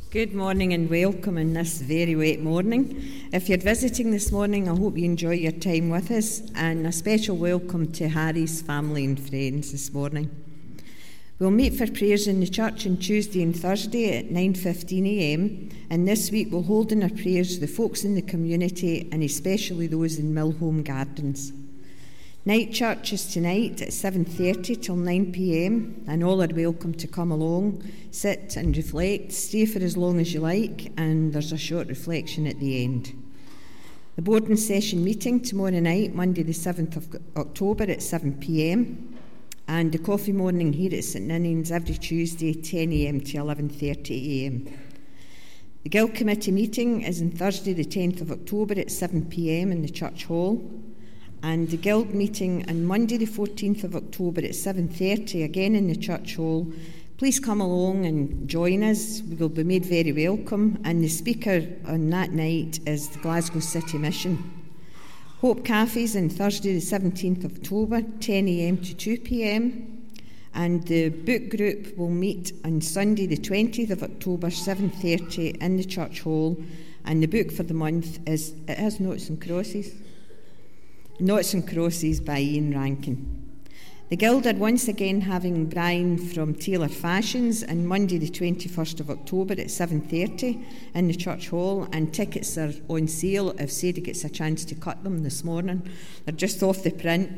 Good morning and welcome on this very wet morning. If you're visiting this morning, I hope you enjoy your time with us, and a special welcome to Harry's family and friends this morning. We'll meet for prayers in the church on Tuesday and Thursday at 9:15am, and this week we'll hold in our prayers the folks in the community and especially those in Millholm Gardens. Night church is tonight at 7:30 till 9pm, and all are welcome to come along, sit and reflect, stay for as long as you like, and there's a short reflection at the end. The board and session meeting tomorrow night, Monday the 7th of October at 7pm, and the coffee morning here at St Ninian's every Tuesday 10am to 11:30am. The Guild Committee meeting is on Thursday the 10th of October at 7pm in the church hall, and the Guild meeting on Monday the 14th of October at 7:30 again in the church hall. Please come along and join us. We will be made very welcome, and the speaker on that night is the Glasgow City Mission. Hope Cafes on Thursday the 17th of October 10am to 2pm, and the book group will meet on Sunday the 20th of October 7:30 in the church hall, and the book for the month is It Has Noughts and Crosses. Noughts and Crosses by Ian Rankin. The Guild are once again having Brian from Taylor Fashions on Monday the 21st of October at 7:30 in the church hall, and tickets are on sale if Sadie gets a chance to cut them this morning. They're just off the print.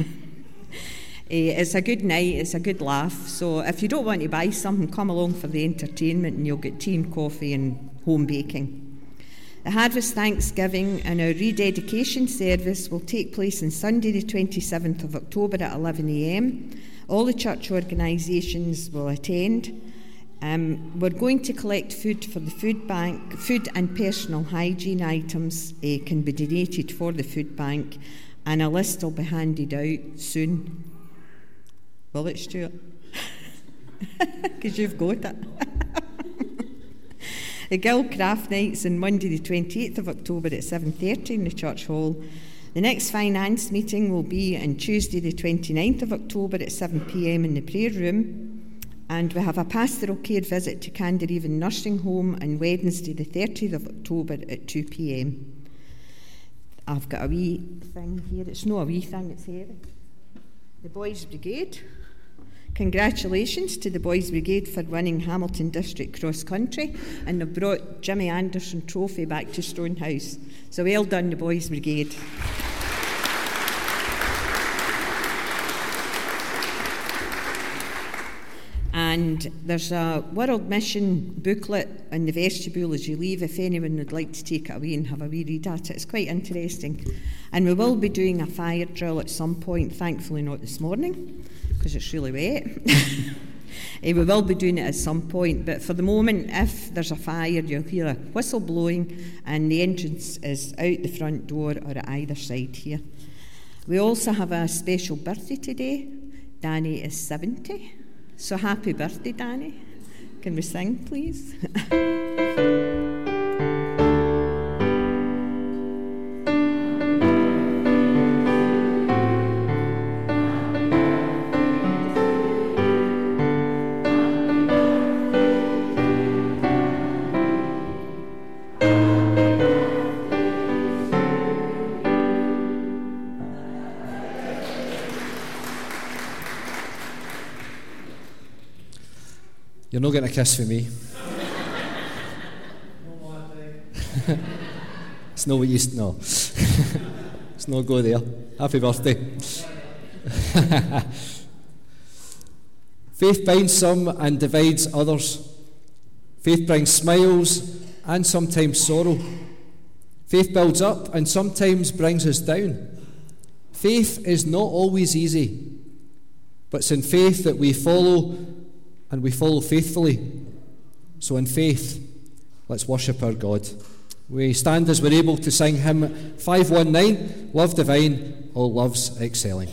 It's a good night, it's a good laugh, so if you don't want to buy something, come along for the entertainment and you'll get tea and coffee and home baking. The Harvest Thanksgiving and our rededication service will take place on Sunday the 27th of October at 11am. All the church organisations will attend. We're going to collect food for the food bank. Food and personal hygiene items can be donated for the food bank, and a list will be handed out soon. Will it, Stuart? Because you've got it. The Guild Craft Nights on Monday the 28th of October at 7:30 in the church hall. The next finance meeting will be on Tuesday the 29th of October at 7pm in the prayer room. And we have a pastoral care visit to Candareven Nursing Home on Wednesday the 30th of October at 2pm. I've got a wee thing here. It's not a wee thing, it's heavy. The Boys Brigade. Congratulations to the Boys Brigade for winning Hamilton District Cross Country, and they've brought Jimmy Anderson Trophy back to Stonehouse. So well done, the Boys Brigade. And there's a World Mission booklet in the vestibule as you leave, if anyone would like to take it away and have a wee read at it. It's quite interesting. And we will be doing a fire drill at some point, thankfully not this morning, because it's really wet. We will be doing it at some point, but for the moment, if there's a fire, you'll hear a whistle blowing, and the entrance is out the front door or at either side here. We also have a special birthday today. Danny is 70, so happy birthday, Danny. Can we sing, please? You're not getting a kiss from me. It's not what you... No. Let's not go there. Happy birthday. Faith binds some and divides others. Faith brings smiles and sometimes sorrow. Faith builds up and sometimes brings us down. Faith is not always easy, but it's in faith that we follow, and we follow faithfully. So in faith, let's worship our God. We stand as we're able to sing hymn 519, Love Divine, All Loves Excelling.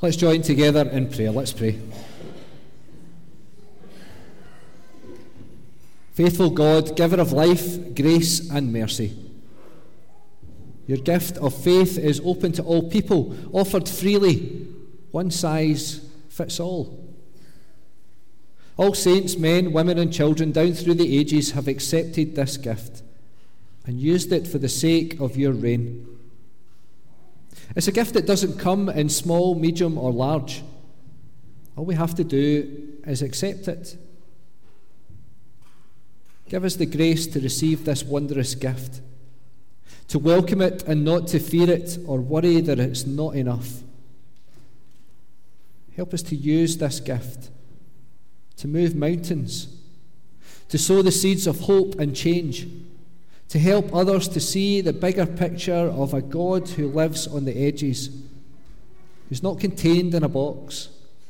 Let's join together in prayer. Let's pray. Faithful God, giver of life, grace and mercy, your gift of faith is open to all people, offered freely. One size fits all. All saints, men, women and children down through the ages have accepted this gift and used it for the sake of your reign. It's a gift that doesn't come in small, medium or large. All we have to do is accept it. Give us the grace to receive this wondrous gift, to welcome it and not to fear it or worry that it's not enough. Help us to use this gift to move mountains, to sow the seeds of hope and change, to help others to see the bigger picture of a God who lives on the edges, who's not contained in a box.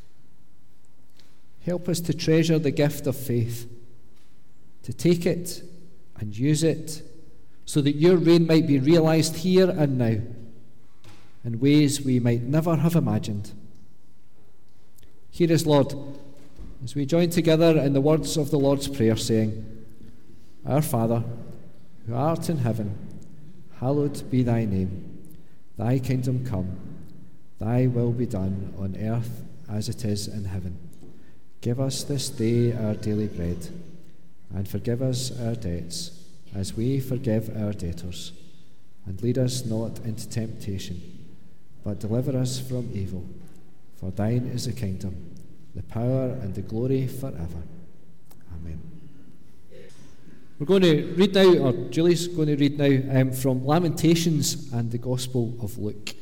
Help us to treasure the gift of faith, to take it and use it so that your reign might be realized here and now in ways we might never have imagined. Hear us, Lord, as we join together in the words of the Lord's Prayer, saying, Our Father, who art in heaven, hallowed be thy name. Thy kingdom come, thy will be done on earth as it is in heaven. Give us this day our daily bread, and forgive us our debts, as we forgive our debtors. And lead us not into temptation, but deliver us from evil. For thine is the kingdom, the power and the glory forever. Amen. We're going to read now, or Julie's going to read now, from Lamentations and the Gospel of Luke.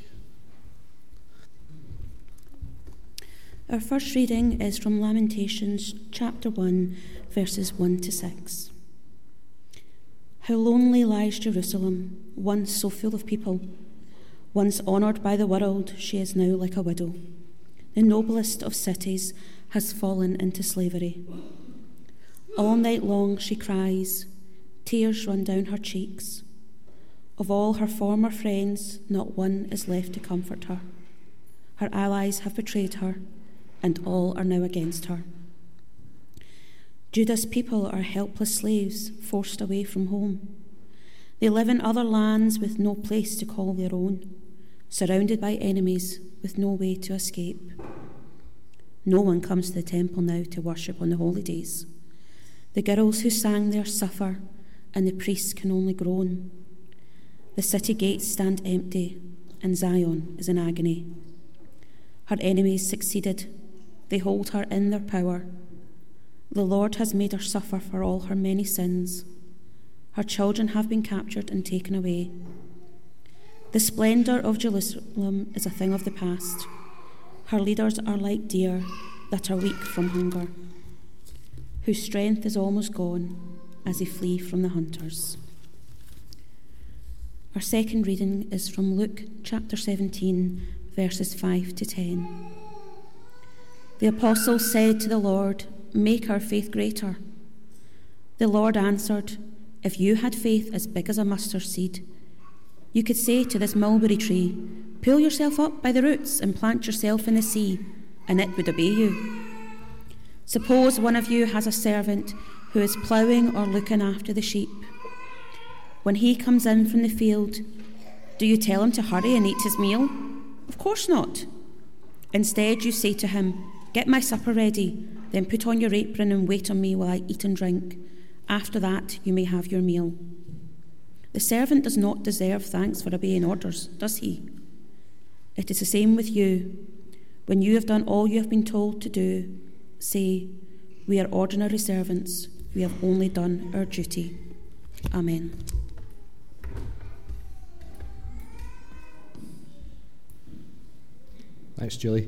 Our first reading is from Lamentations chapter 1, verses 1 to 6. How lonely lies Jerusalem, once so full of people. Once honoured by the world, she is now like a widow. The noblest of cities has fallen into slavery. All night long she cries, tears run down her cheeks. Of all her former friends, not one is left to comfort her. Her allies have betrayed her, and all are now against her. Judah's people are helpless slaves forced away from home. They live in other lands with no place to call their own, surrounded by enemies with no way to escape. No one comes to the temple now to worship on the holy days. The girls who sang there suffer, and the priests can only groan. The city gates stand empty, and Zion is in agony. Her enemies succeeded. They hold her in their power. The Lord has made her suffer for all her many sins. Her children have been captured and taken away. The splendour of Jerusalem is a thing of the past. Her leaders are like deer that are weak from hunger, whose strength is almost gone as they flee from the hunters. Our second reading is from Luke chapter 17, verses 5 to 10. The apostles said to the Lord, "Make our faith greater." The Lord answered, "If you had faith as big as a mustard seed, you could say to this mulberry tree, 'Pull yourself up by the roots and plant yourself in the sea,' and it would obey you. Suppose one of you has a servant who is ploughing or looking after the sheep. When he comes in from the field, do you tell him to hurry and eat his meal? Of course not. Instead, you say to him, 'Get my supper ready, then put on your apron and wait on me while I eat and drink. After that, you may have your meal.' The servant does not deserve thanks for obeying orders, does he? It is the same with you. When you have done all you have been told to do, say, 'We are ordinary servants. We have only done our duty.' Amen." Thanks, Julie.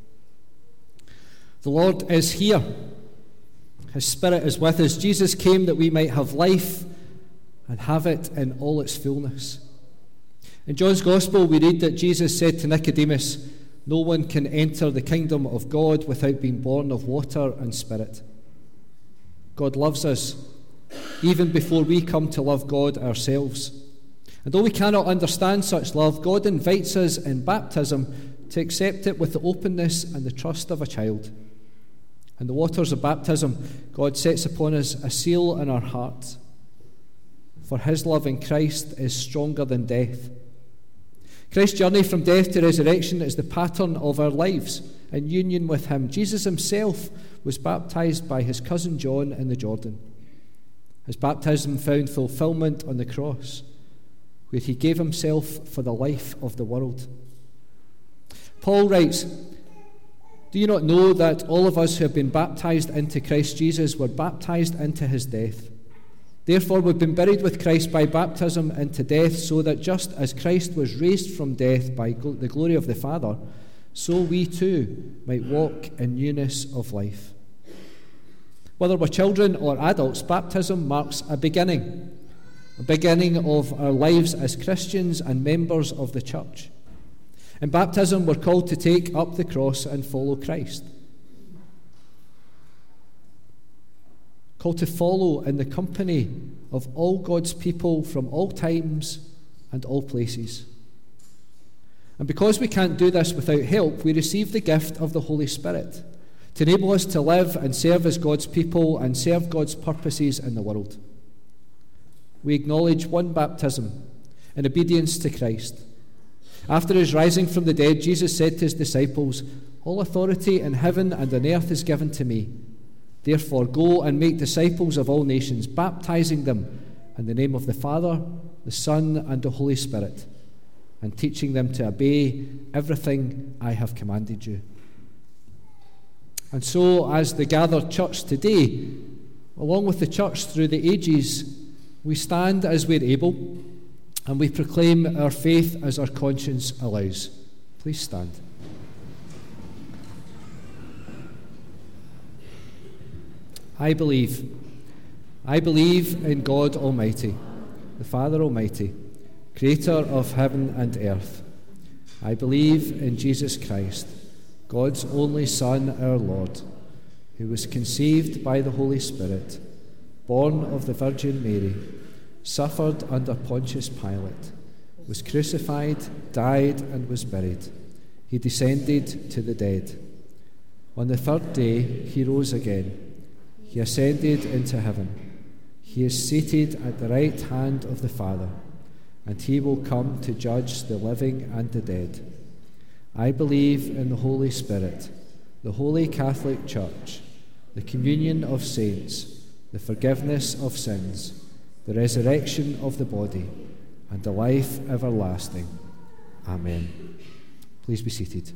The Lord is here. His Spirit is with us. Jesus came that we might have life and have it in all its fullness. In John's Gospel, we read that Jesus said to Nicodemus, "No one can enter the kingdom of God without being born of water and Spirit." God loves us, even before we come to love God ourselves. And though we cannot understand such love, God invites us in baptism to accept it with the openness and the trust of a child. In the waters of baptism, God sets upon us a seal in our hearts. For his love in Christ is stronger than death. Christ's journey from death to resurrection is the pattern of our lives in union with him. Jesus himself was baptized by his cousin John in the Jordan. His baptism found fulfillment on the cross, where he gave himself for the life of the world. Paul writes, "Do you not know that all of us who have been baptized into Christ Jesus were baptized into his death? Therefore we've been buried with Christ by baptism into death, so that just as Christ was raised from death by the glory of the Father, so we too might walk in newness of life." Whether we're children or adults, baptism marks a beginning of our lives as Christians and members of the church. In baptism, we're called to take up the cross and follow Christ. Called to follow in the company of all God's people from all times and all places. And because we can't do this without help, we receive the gift of the Holy Spirit to enable us to live and serve as God's people and serve God's purposes in the world. We acknowledge one baptism in obedience to Christ. After his rising from the dead, Jesus said to his disciples, "All authority in heaven and on earth is given to me. Therefore go and make disciples of all nations, baptizing them in the name of the Father, the Son, and the Holy Spirit, and teaching them to obey everything I have commanded you." And so, as the gathered church today, along with the church through the ages, we stand as we're able, and we proclaim our faith as our conscience allows. Please stand. I believe in God Almighty, the Father Almighty, creator of heaven and earth. I believe in Jesus Christ, God's only Son, our Lord, who was conceived by the Holy Spirit, born of the Virgin Mary, suffered under Pontius Pilate, was crucified, died, and was buried. He descended to the dead. On the third day he rose again. He ascended into heaven. He is seated at the right hand of the Father, and he will come to judge the living and the dead. I believe in the Holy Spirit, the Holy Catholic Church, the communion of saints, the forgiveness of sins, the resurrection of the body, and the life everlasting. Amen. Please be seated.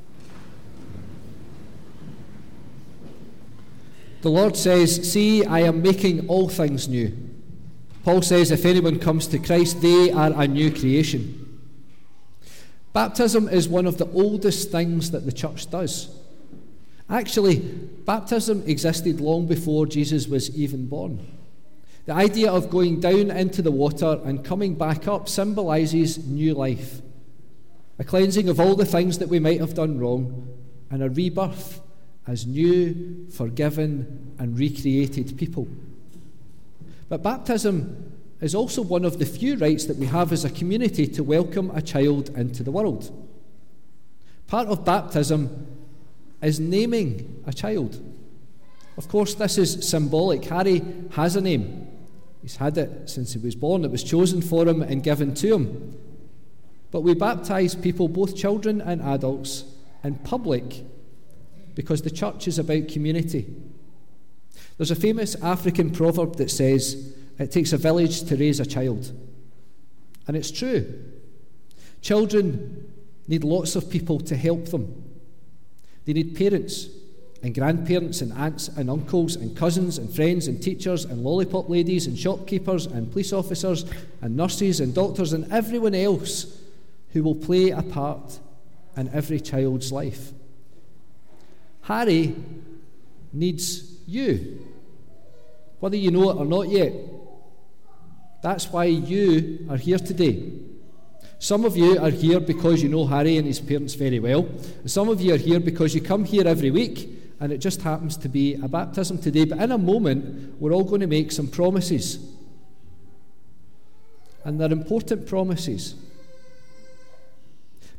The Lord says, "See, I am making all things new." Paul says if anyone comes to Christ, they are a new creation. Baptism is one of the oldest things that the church does. Actually, baptism existed long before Jesus was even born. The idea of going down into the water and coming back up symbolises new life, a cleansing of all the things that we might have done wrong, and a rebirth as new, forgiven, and recreated people. But baptism is also one of the few rights that we have as a community to welcome a child into the world. Part of baptism is naming a child. Of course, this is symbolic. Harry has a name. He's had it since he was born. It was chosen for him and given to him. But we baptise people, both children and adults, in public because the church is about community. There's a famous African proverb that says, "It takes a village to raise a child." And it's true. Children need lots of people to help them. They need parents and grandparents and aunts and uncles and cousins and friends and teachers and lollipop ladies and shopkeepers and police officers and nurses and doctors and everyone else who will play a part in every child's life. Harry needs you, whether you know it or not yet. That's why you are here today. Some of you are here because you know Harry and his parents very well. Some of you are here because you come here every week and it just happens to be a baptism today. But in a moment, we're all going to make some promises. And they're important promises.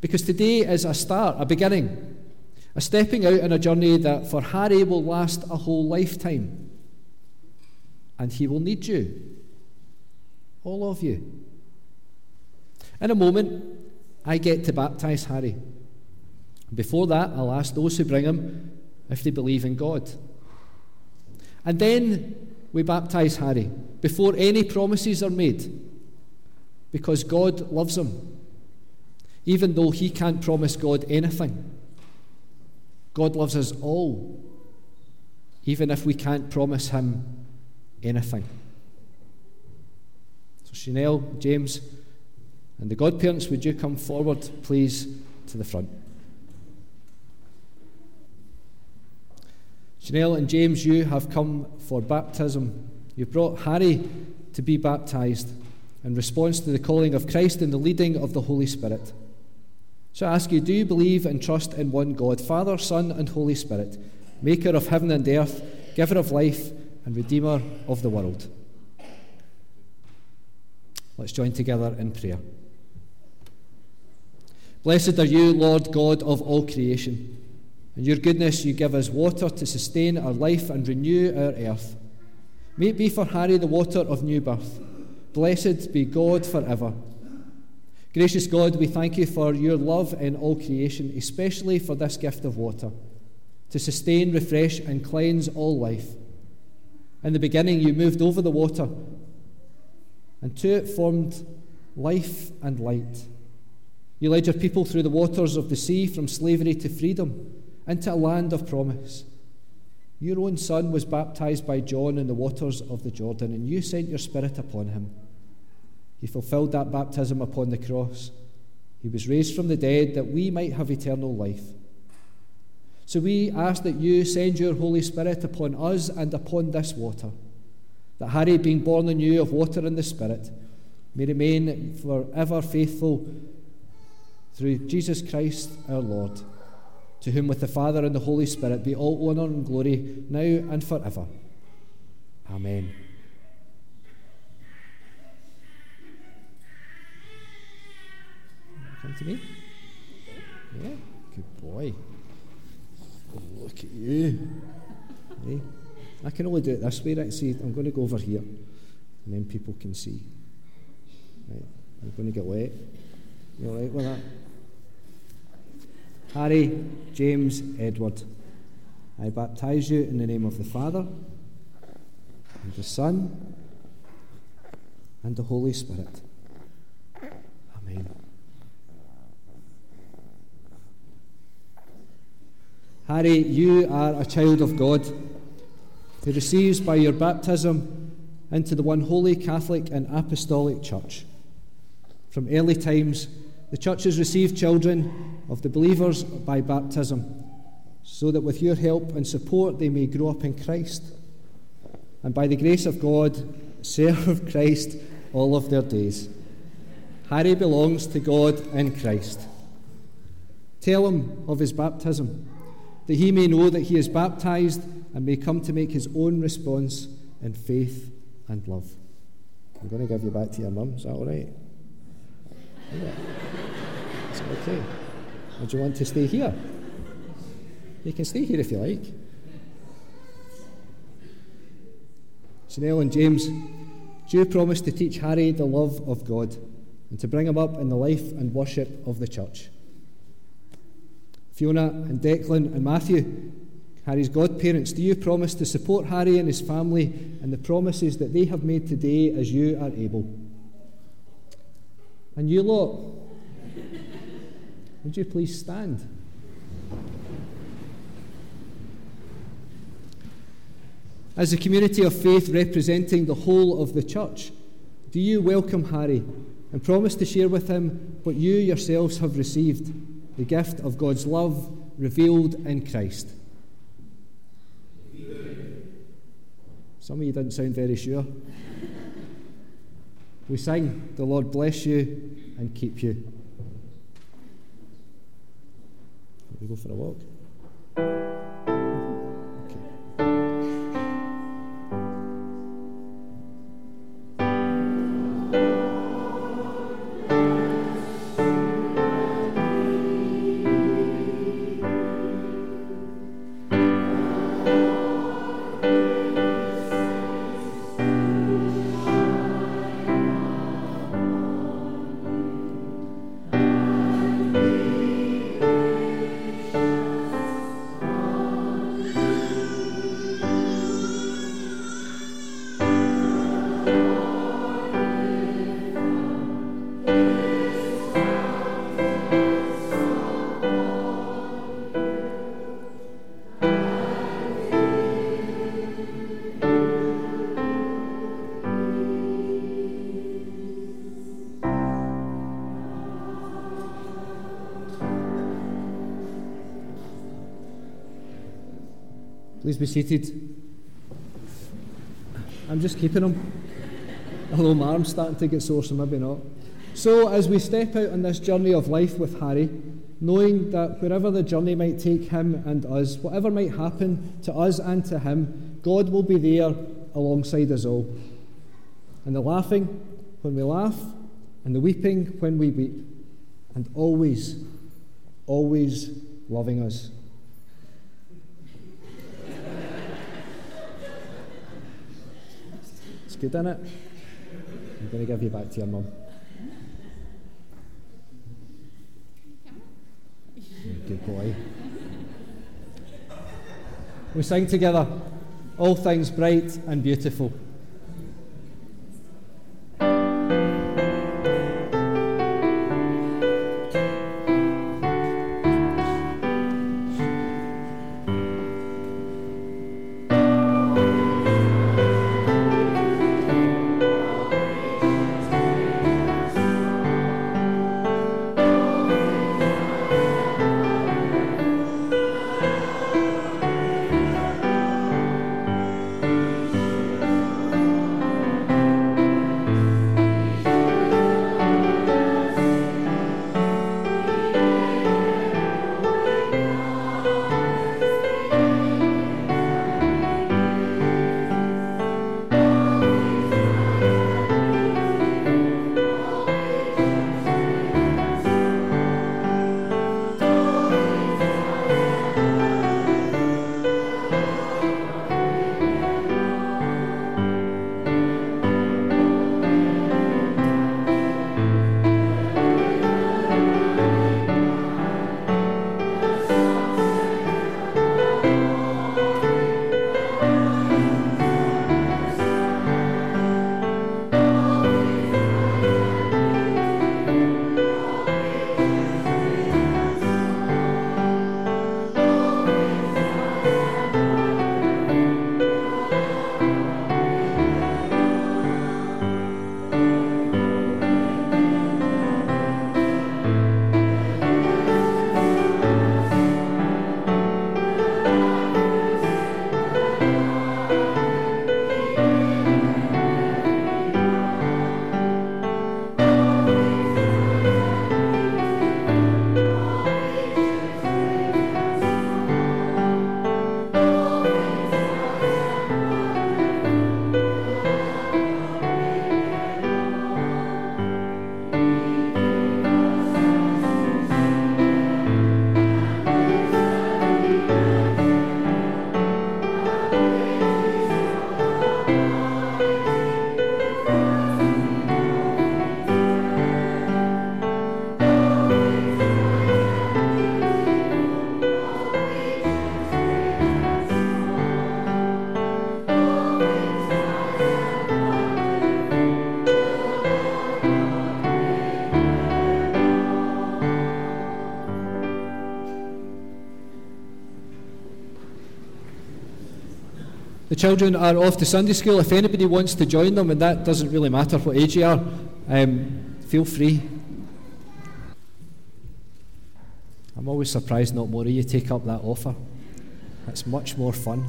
Because today is a start, a beginning, a stepping out on a journey that for Harry will last a whole lifetime. And he will need you, all of you. In a moment, I get to baptise Harry. Before that, I'll ask those who bring him if they believe in God. And then we baptise Harry before any promises are made, because God loves him, even though he can't promise God anything. God loves us all, even if we can't promise him anything. So Chanel, James, and the godparents, would you come forward, please, to the front? Chanel and James, you have come for baptism. You've brought Harry to be baptised in response to the calling of Christ and the leading of the Holy Spirit. So I ask you, do you believe and trust in one God, Father, Son, and Holy Spirit, maker of heaven and earth, giver of life, and redeemer of the world? Let's join together in prayer. Blessed are you, Lord God of all creation. In your goodness you give us water to sustain our life and renew our earth. May it be for Harry the water of new birth. Blessed be God forever. Gracious God, we thank you for your love in all creation, especially for this gift of water, to sustain, refresh, and cleanse all life. In the beginning you moved over the water, and to it formed life and light. You led your people through the waters of the sea from slavery to freedom, into a land of promise. Your own Son was baptized by John in the waters of the Jordan, and you sent your Spirit upon him. He fulfilled that baptism upon the cross. He was raised from the dead that we might have eternal life. So we ask that you send your Holy Spirit upon us and upon this water, that Harry, being born anew of water and the Spirit, may remain forever faithful through Jesus Christ our Lord, to whom with the Father and the Holy Spirit be all honour and glory now and forever. Amen. Come to me. Yeah, good boy. Oh, look at you. Hey, I can only do it this way, right? See, I'm going to go over here, and then people can see. Right, I'm going to get wet. You all right with that? Harry, James, Edward, I baptise you in the name of the Father, and the Son, and the Holy Spirit. Amen. Harry, you are a child of God who receives by your baptism into the one holy Catholic and Apostolic Church. From early times, the Church has received children of the believers by baptism, so that with your help and support they may grow up in Christ, and by the grace of God serve Christ all of their days. Harry belongs to God in Christ. Tell him of his baptism, that he may know that he is baptized and may come to make his own response in faith and love. I'm going to give you back to your mum. Is that all right? Yeah. Is it okay? Or do you want to stay here? You can stay here if you like. Chanel and James, do you promise to teach Harry the love of God and to bring him up in the life and worship of the church? Fiona and Declan and Matthew, Harry's godparents, do you promise to support Harry and his family in the promises that they have made today as you are able? And you lot, would you please stand? As a community of faith representing the whole of the church, do you welcome Harry and promise to share with him what you yourselves have received, the gift of God's love revealed in Christ? Some of you didn't sound very sure. We sing, "The Lord bless you and keep you." Can we go for a walk? Please be seated. I'm just keeping them. Although my arm's starting to get sore, so maybe not. So, as we step out on this journey of life with Harry, knowing that wherever the journey might take him and us, whatever might happen to us and to him, God will be there alongside us all. And the laughing when we laugh, and the weeping when we weep, and always, always loving us. It's good, isn't it? I'm going to give you back to your mum. Good boy. We sing together, all things bright and beautiful. The children are off to Sunday school. If anybody wants to join them, and that doesn't really matter what age you are, feel free. I'm always surprised not more of you take up that offer. It's much more fun.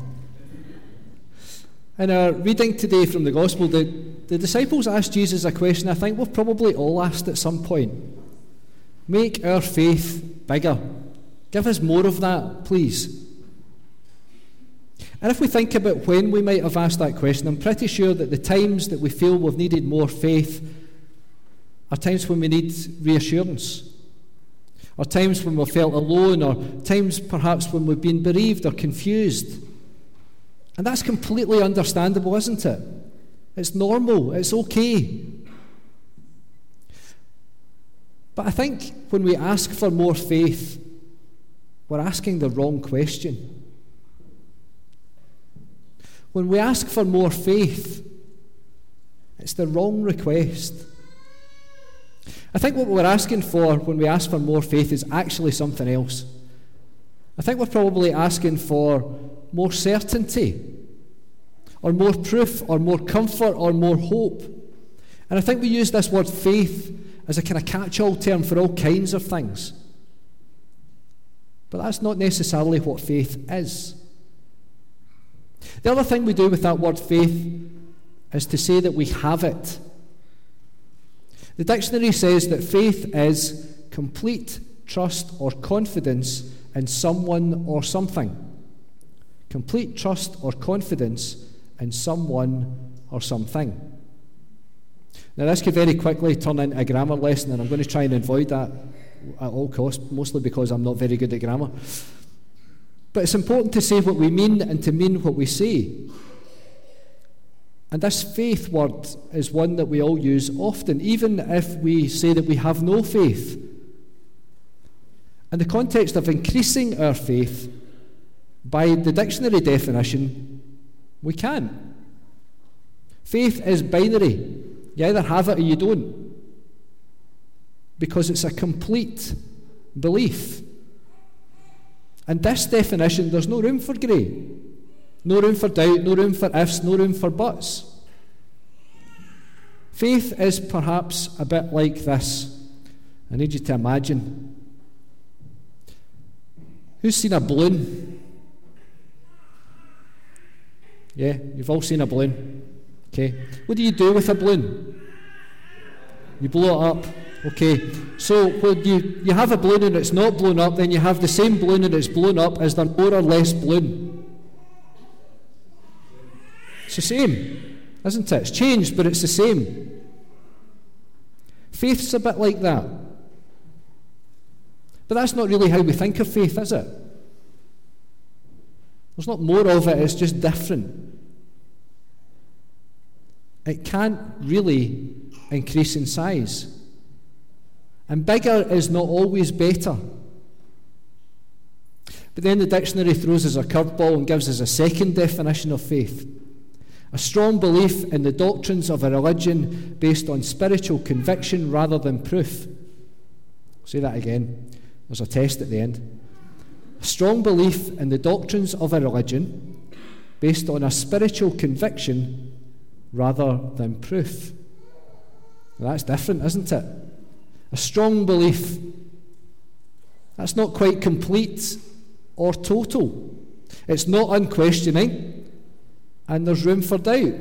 In our reading today from the Gospel, the disciples asked Jesus a question I think we've probably all asked at some point. Make our faith bigger. Give us more of that, please. And if we think about when we might have asked that question, I'm pretty sure that the times that we feel we've needed more faith are times when we need reassurance, or times when we've felt alone, or times perhaps when we've been bereaved or confused. And that's completely understandable, isn't it? It's normal, it's okay. But I think when we ask for more faith, we're asking the wrong question. When we ask for more faith, it's the wrong request. I think what we're asking for when we ask for more faith is actually something else. I think we're probably asking for more certainty, or more proof, or more comfort, or more hope. And I think we use this word faith as a kind of catch-all term for all kinds of things. But that's not necessarily what faith is. The other thing we do with that word faith is to say that we have it. The dictionary says that faith is complete trust or confidence in someone or something. Complete trust or confidence in someone or something. Now, this could very quickly turn into a grammar lesson, and I'm going to try and avoid that at all costs, mostly because I'm not very good at grammar. But it's important to say what we mean and to mean what we say. And this faith word is one that we all use often, even if we say that we have no faith. In the context of increasing our faith, by the dictionary definition, we can't. Faith is binary. You either have it or you don't, because it's a complete belief. In this definition, there's no room for grey, no room for doubt, no room for ifs, no room for buts. Faith is perhaps a bit like this. I need you to imagine. Who's seen a balloon? Yeah, you've all seen a balloon. Okay. What do you do with a balloon? You blow it up. Okay. So when you have a balloon and it's not blown up, then you have the same balloon and it's blown up. Is there more or less balloon? It's the same, isn't it? It's changed, but it's the same. Faith's a bit like that. But that's not really how we think of faith, is it? There's not more of it, it's just different. It can't really increase in size. And bigger is not always better. But then the dictionary throws us a curveball and gives us a second definition of faith. A strong belief in the doctrines of a religion based on spiritual conviction rather than proof. I'll say that again. There's a test at the end. A strong belief in the doctrines of a religion based on a spiritual conviction rather than proof. Well, that's different, isn't it? A strong belief. That's not quite complete or total. It's not unquestioning, and there's room for doubt.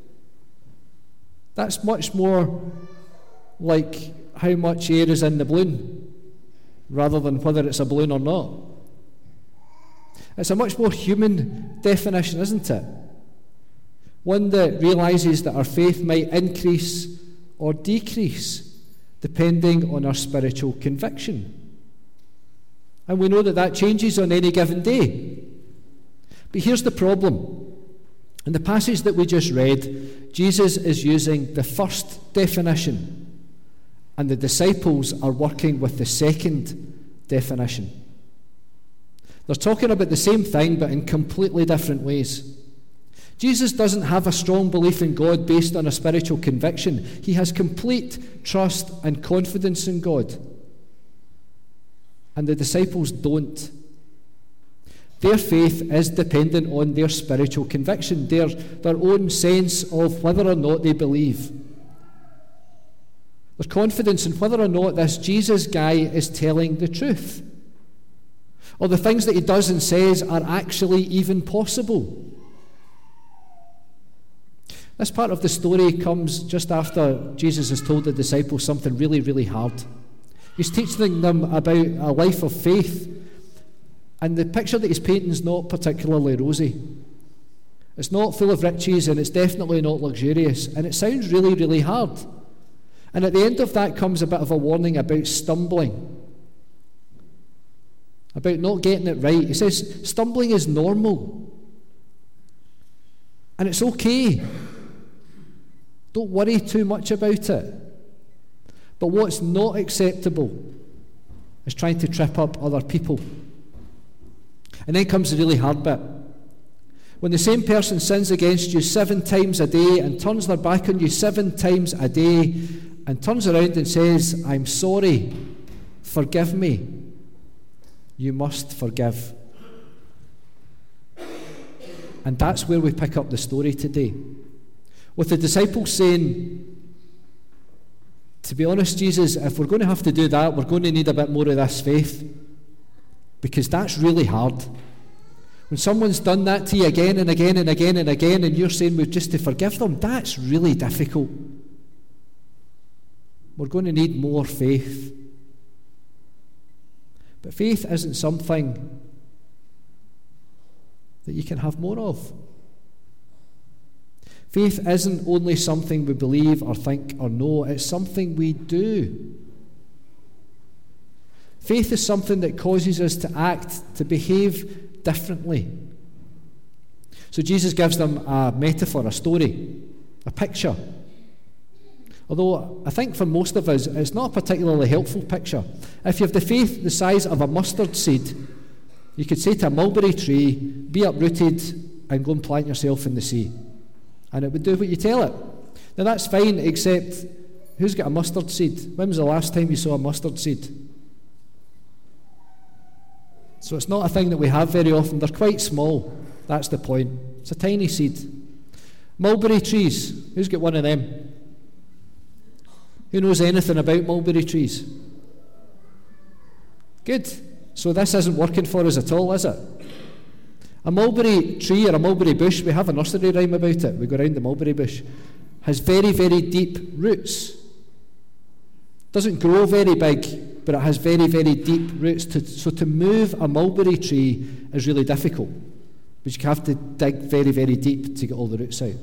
That's much more like how much air is in the balloon, rather than whether it's a balloon or not. It's a much more human definition, isn't it? One that realises that our faith might increase or decrease depending on our spiritual conviction. And we know that that changes on any given day. But here's the problem. In the passage that we just read, Jesus is using the first definition, and the disciples are working with the second definition. They're talking about the same thing, but in completely different ways. Jesus doesn't have a strong belief in God based on a spiritual conviction. He has complete trust and confidence in God. And the disciples don't. Their faith is dependent on their spiritual conviction, their own sense of whether or not they believe. Their confidence in whether or not this Jesus guy is telling the truth, or the things that he does and says are actually even possible. This part of the story comes just after Jesus has told the disciples something really, really hard. He's teaching them about a life of faith, and the picture that he's painting is not particularly rosy. It's not full of riches, and it's definitely not luxurious, and it sounds really, really hard. And at the end of that comes a bit of a warning about stumbling, about not getting it right. He says stumbling is normal, and it's okay. Don't worry too much about it. But what's not acceptable is trying to trip up other people. And then comes the really hard bit. When the same person sins against you 7 times a day and turns their back on you 7 times a day and turns around and says, "I'm sorry, forgive me," you must forgive. And that's where we pick up the story today. With the disciples saying, "To be honest, Jesus, if we're going to have to do that, we're going to need a bit more of this faith, because that's really hard. When someone's done that to you again and again and again and again, and you're saying we're just to forgive them, that's really difficult. We're going to need more faith. But faith isn't something that you can have more of. Faith isn't only something we believe or think or know, it's something we do. Faith is something that causes us to act, to behave differently. So Jesus gives them a metaphor, a story, a picture. Although I think for most of us, it's not a particularly helpful picture. If you have the faith the size of a mustard seed, you could say to a mulberry tree, be uprooted and go and plant yourself in the sea. And it would do what you tell it. Now that's fine, except who's got a mustard seed? When was the last time you saw a mustard seed? So it's not a thing that we have very often. They're quite small. That's the point. It's a tiny seed. Mulberry trees. Who's got one of them? Who knows anything about mulberry trees? Good. So this isn't working for us at all, is it? A mulberry tree or a mulberry bush, we have a nursery rhyme about it. We go around the mulberry bush. Has very, very deep roots. Doesn't grow very big, but it has very, very deep roots. So to move a mulberry tree is really difficult. But you have to dig very, very deep to get all the roots out.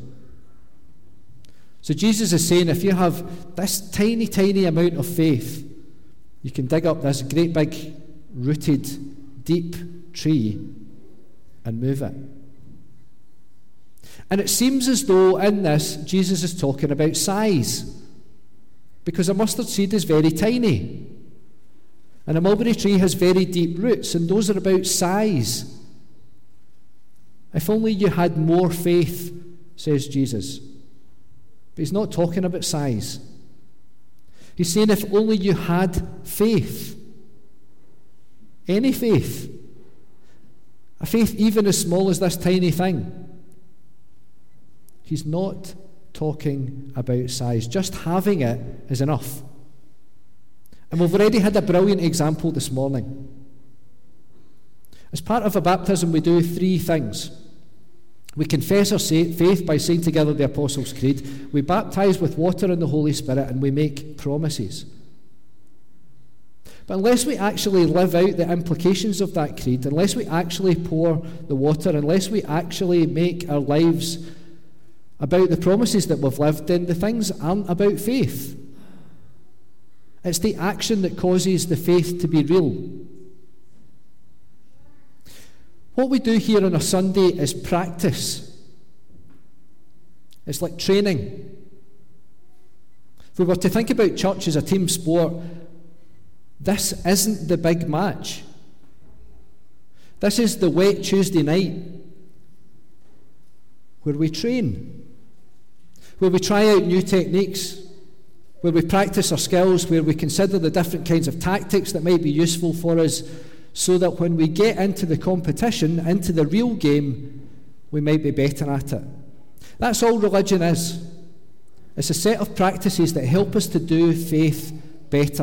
So Jesus is saying, if you have this tiny, tiny amount of faith, you can dig up this great big, rooted, deep tree and move it. And it seems as though in this, Jesus is talking about size. Because a mustard seed is very tiny. And a mulberry tree has very deep roots, and those are about size. If only you had more faith, says Jesus. But he's not talking about size. He's saying if only you had faith. Any faith. A faith even as small as this tiny thing. He's not talking about size. Just having it is enough. And we've already had a brilliant example this morning. As part of a baptism, we do three things. We confess our faith by saying together the Apostles' Creed. We baptize with water and the Holy Spirit, and we make promises. But unless we actually live out the implications of that creed, unless we actually pour the water, unless we actually make our lives about the promises that we've lived, then the things aren't about faith. It's the action that causes the faith to be real. What we do here on a Sunday is practice. It's like training. If we were to think about church as a team sport, this isn't the big match. This is the wet Tuesday night where we train, where we try out new techniques, where we practice our skills, where we consider the different kinds of tactics that might be useful for us, so that when we get into the competition, into the real game, we might be better at it. That's all religion is. It's a set of practices that help us to do faith better.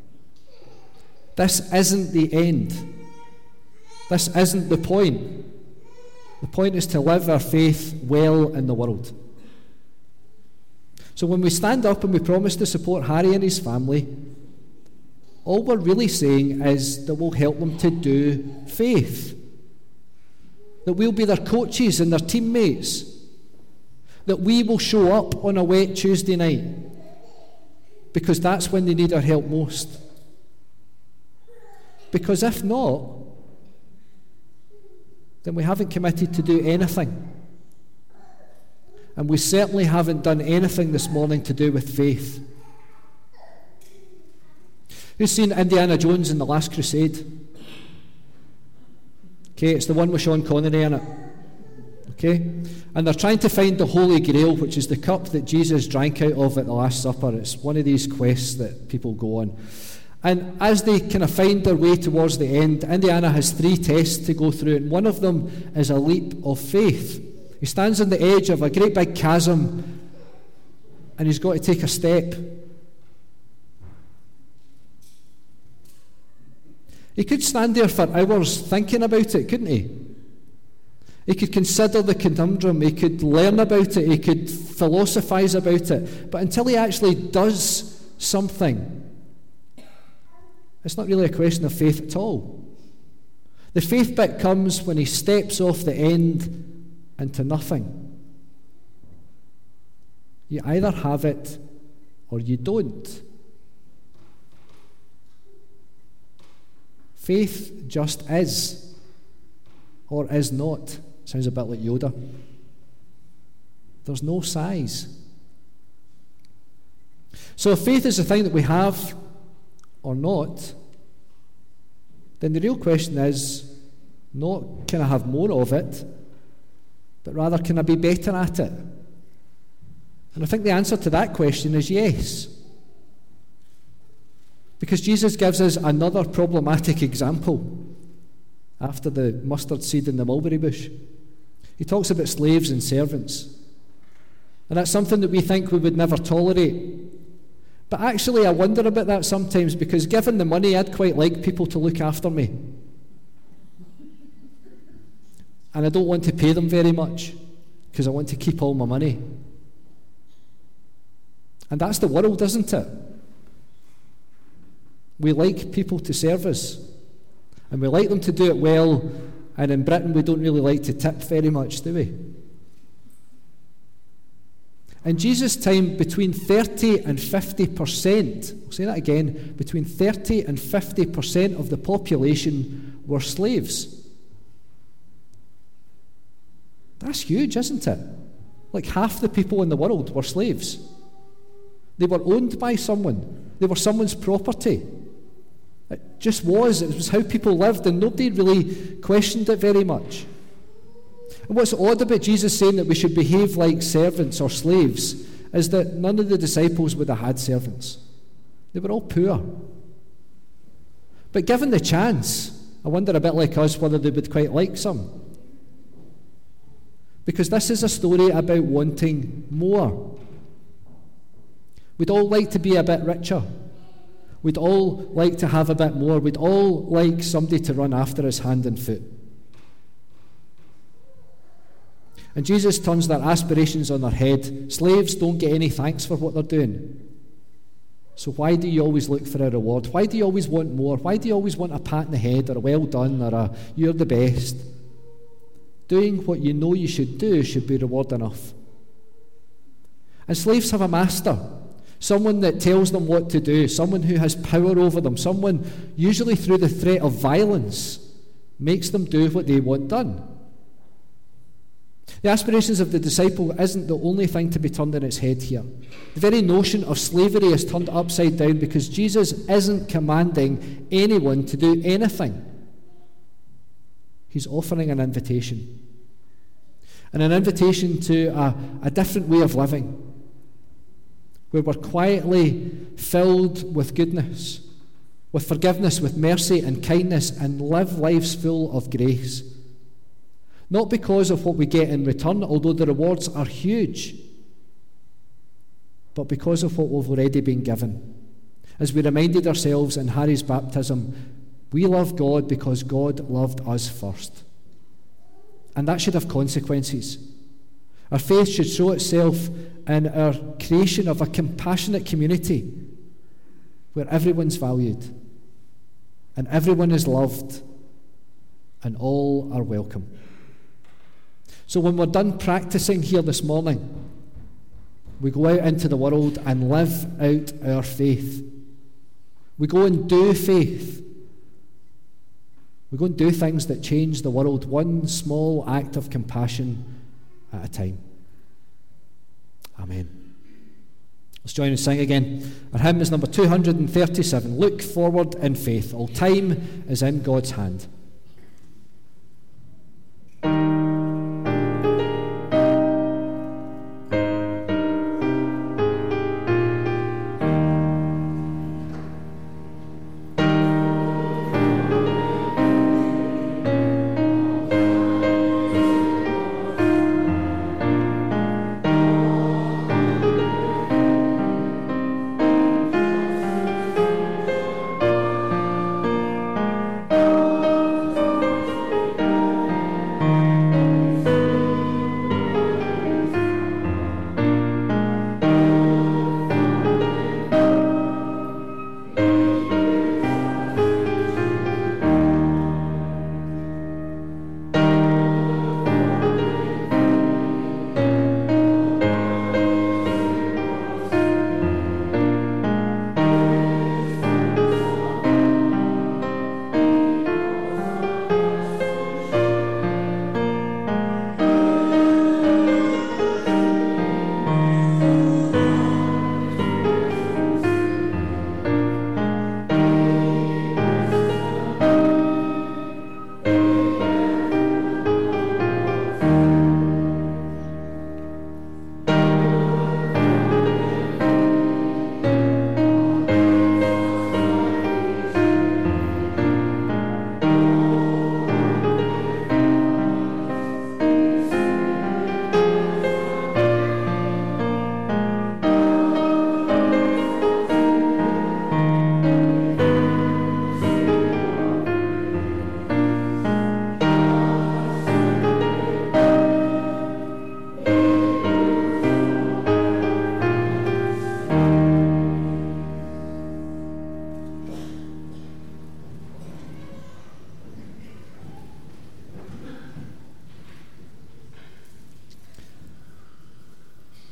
This isn't the end. This isn't the point. The point is to live our faith well in the world. So when we stand up and we promise to support Harry and his family, all we're really saying is that we'll help them to do faith. That we'll be their coaches and their teammates. That we will show up on a wet Tuesday night. Because that's when they need our help most. Because if not, then we haven't committed to do anything. And we certainly haven't done anything this morning to do with faith. Who's seen Indiana Jones and the Last Crusade? Okay, it's the one with Sean Connery in it. Okay? And they're trying to find the Holy Grail, which is the cup that Jesus drank out of at the Last Supper. It's one of these quests that people go on. And as they kind of find their way towards the end, Indiana has 3 tests to go through, and one of them is a leap of faith. He stands on the edge of a great big chasm, and he's got to take a step. He could stand there for hours thinking about it, couldn't he? He could consider the conundrum, he could learn about it, he could philosophize about it. But until he actually does something, it's not really a question of faith at all. The faith bit comes when he steps off the end into nothing. You either have it or you don't. Faith just is or is not. Sounds a bit like Yoda. There's no size. So if faith is the thing that we have or not, then the real question is not can I have more of it, but rather can I be better at it? And I think the answer to that question is yes. Because Jesus gives us another problematic example after the mustard seed in the mulberry bush. He talks about slaves and servants. And that's something that we think we would never tolerate. But actually, I wonder about that sometimes, because given the money, I'd quite like people to look after me. And I don't want to pay them very much, because I want to keep all my money. And that's the world, isn't it? We like people to serve us, and we like them to do it well, and in Britain we don't really like to tip very much, do we? In Jesus' time, between 30 and 50%, I'll say that again, between 30 and 50% of the population were slaves. That's huge, isn't it? Like half the people in the world were slaves. They were owned by someone. They were someone's property. It just was. It was how people lived, and nobody really questioned it very much. And what's odd about Jesus saying that we should behave like servants or slaves is that none of the disciples would have had servants. They were all poor. But given the chance, I wonder a bit like us whether they would quite like some. Because this is a story about wanting more. We'd all like to be a bit richer. We'd all like to have a bit more. We'd all like somebody to run after us hand and foot. And Jesus turns their aspirations on their head. Slaves don't get any thanks for what they're doing. So why do you always look for a reward? Why do you always want more? Why do you always want a pat on the head or a well done or a you're the best? Doing what you know you should do should be reward enough. And slaves have a master, someone that tells them what to do, someone who has power over them, someone, usually through the threat of violence, makes them do what they want done. The aspirations of the disciple isn't the only thing to be turned on its head here. The very notion of slavery is turned upside down because Jesus isn't commanding anyone to do anything. He's offering an invitation. And an invitation to a different way of living, where we're quietly filled with goodness, with forgiveness, with mercy and kindness, and live lives full of grace. Not because of what we get in return, although the rewards are huge, but because of what we've already been given. As we reminded ourselves in Harry's baptism, we love God because God loved us first. And that should have consequences. Our faith should show itself in our creation of a compassionate community where everyone's valued and everyone is loved and all are welcome. So when we're done practicing here this morning, we go out into the world and live out our faith. We go and do faith. We go and do things that change the world, one small act of compassion at a time. Amen. Let's join and sing again. Our hymn is number 237. Look forward in faith. All time is in God's hand.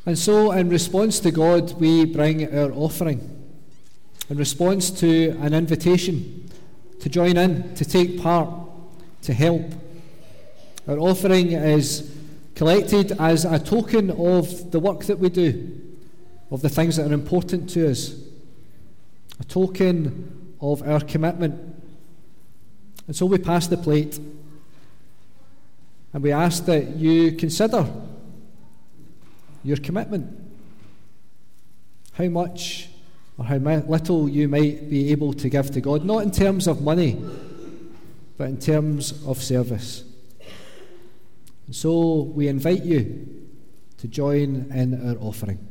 And so, in response to God, we bring our offering. In response to an invitation to join in, to take part, to help. Our offering is collected as a token of the work that we do, of the things that are important to us, a token of our commitment. And so we pass the plate and we ask that you consider your commitment, how much or how little you might be able to give to God, not in terms of money, but in terms of service. And so we invite you to join in our offering.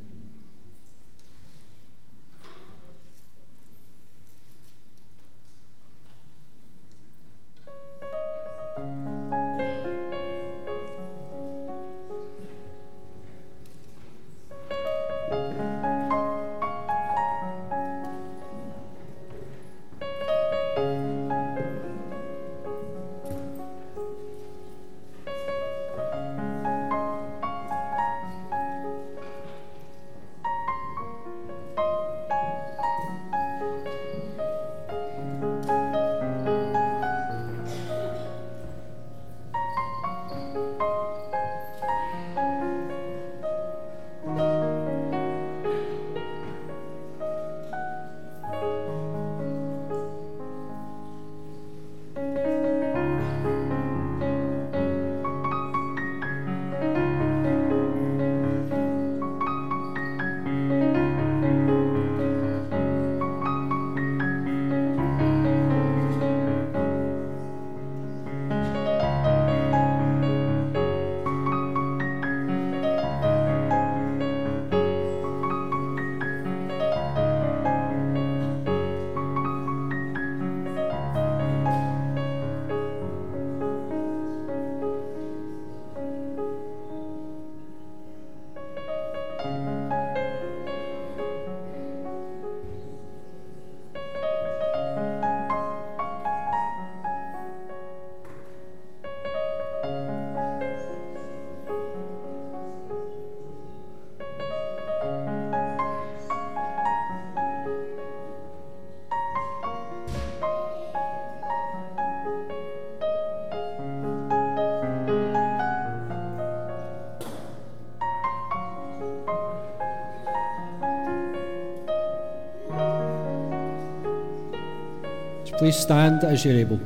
Please stand as you're able.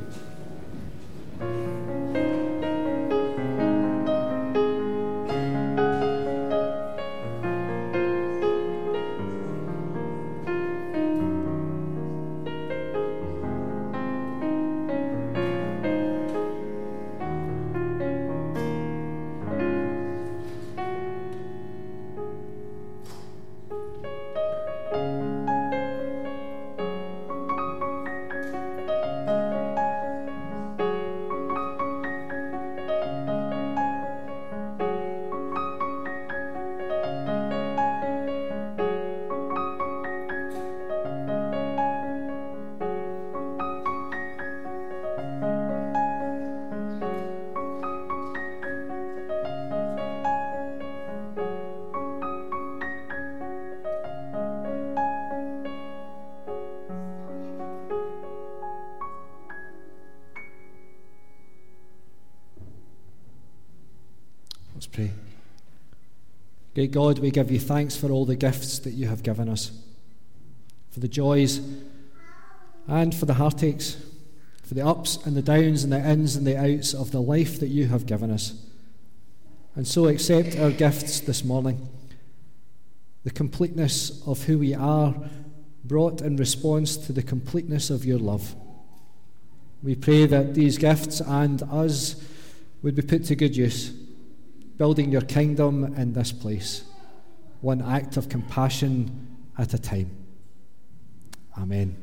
Let's pray. Great God, we give you thanks for all the gifts that you have given us, for the joys and for the heartaches, for the ups and the downs and the ins and the outs of the life that you have given us. And so accept our gifts this morning, the completeness of who we are, brought in response to the completeness of your love. We pray that these gifts and us would be put to good use, building your kingdom in this place, one act of compassion at a time. Amen.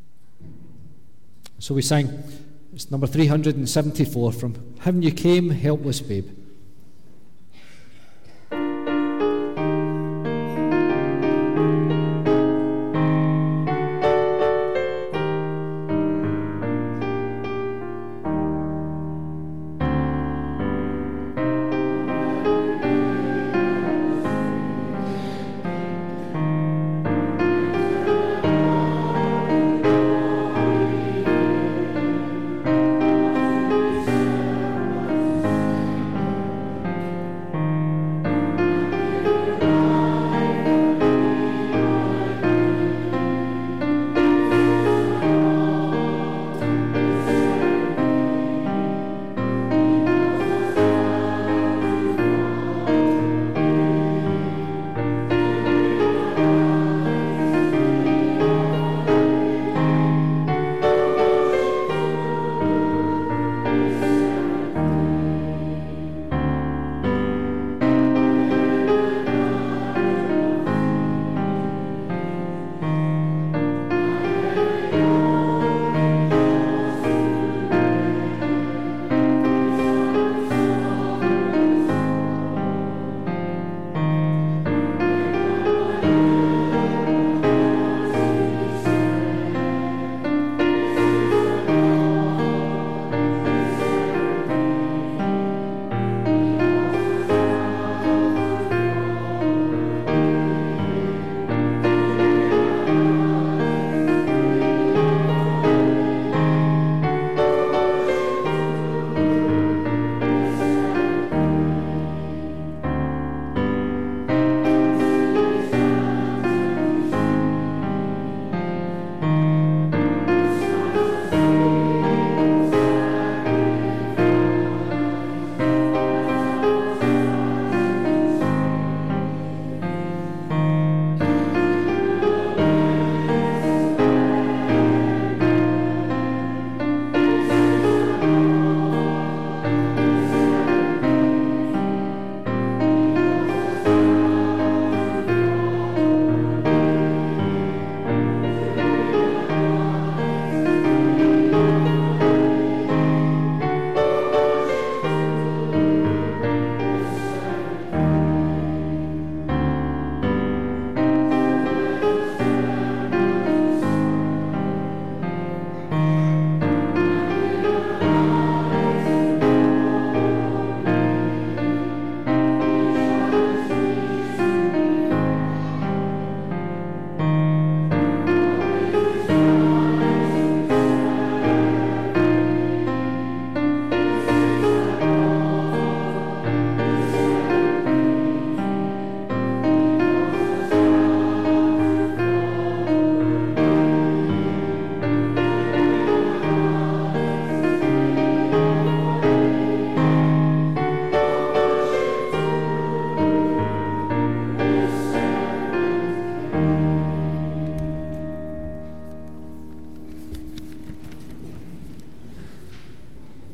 So we sing, it's number 374 from Heaven You Came, Helpless Babe.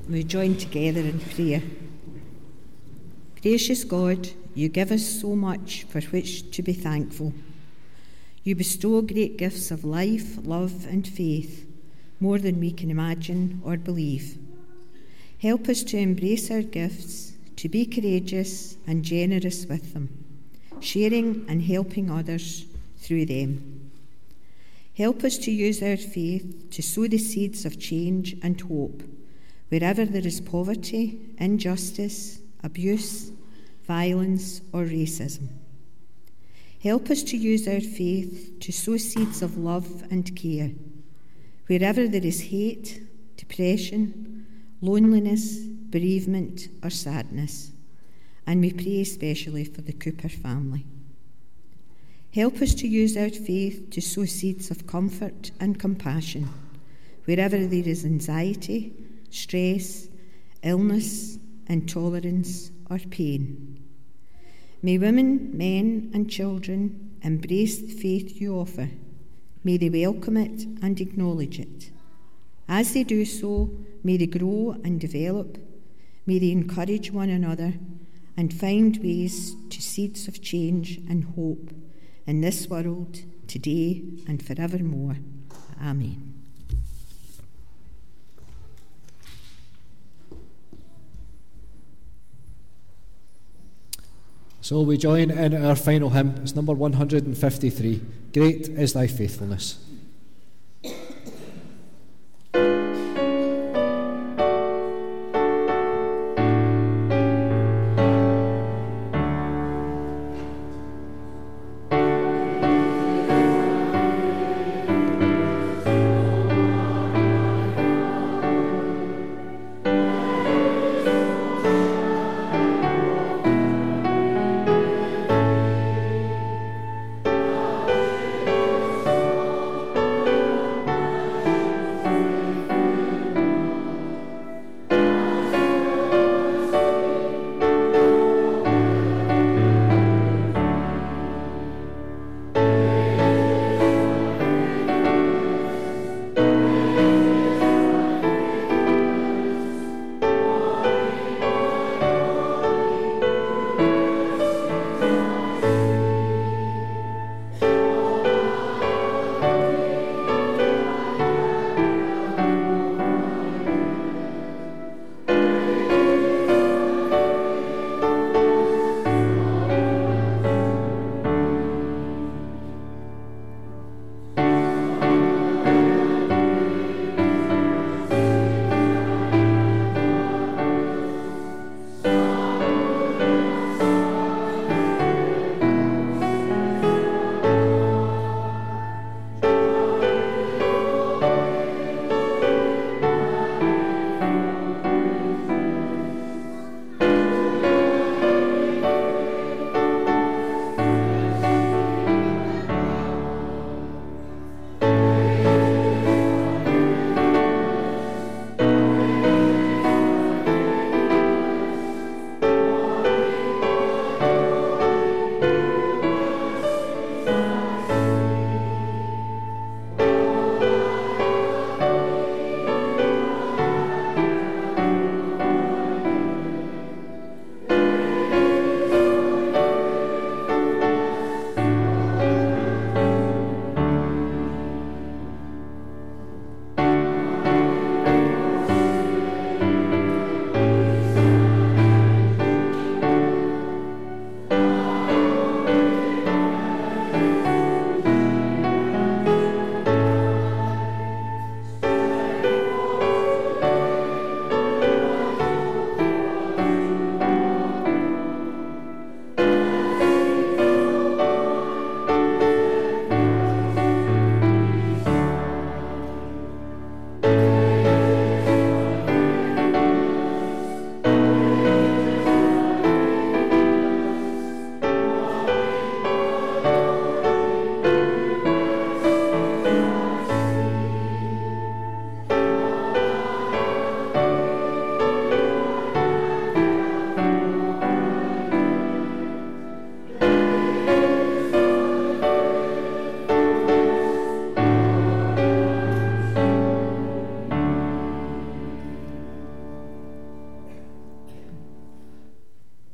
We join together in prayer. Gracious God, you give us so much for which to be thankful. You bestow great gifts of life, love, and faith, more than we can imagine or believe. Help us to embrace our gifts, to be courageous and generous with them, sharing and helping others through them. Help us to use our faith to sow the seeds of change and hope wherever there is poverty, injustice, abuse, violence, or racism. Help us to use our faith to sow seeds of love and care wherever there is hate, depression, loneliness, bereavement, or sadness. And we pray especially for the Cooper family. Help us to use our faith to sow seeds of comfort and compassion wherever there is anxiety, stress, illness, intolerance, or pain. May women, men, and children embrace the faith you offer. May they welcome it and acknowledge it. As they do so, may they grow and develop. May they encourage one another and find ways to seeds of change and hope in this world, today and forevermore. Amen. So we join in our final hymn. It's number 153. Great is thy faithfulness.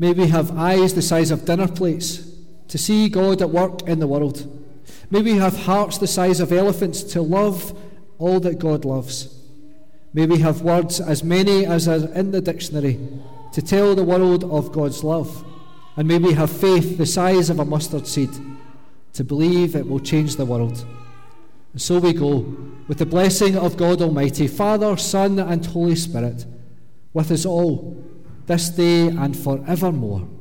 May we have eyes the size of dinner plates to see God at work in the world. May we have hearts the size of elephants to love all that God loves. May we have words as many as are in the dictionary to tell the world of God's love. And may we have faith the size of a mustard seed to believe it will change the world. And so we go, with the blessing of God Almighty, Father, Son, and Holy Spirit, with us all, this day and forevermore.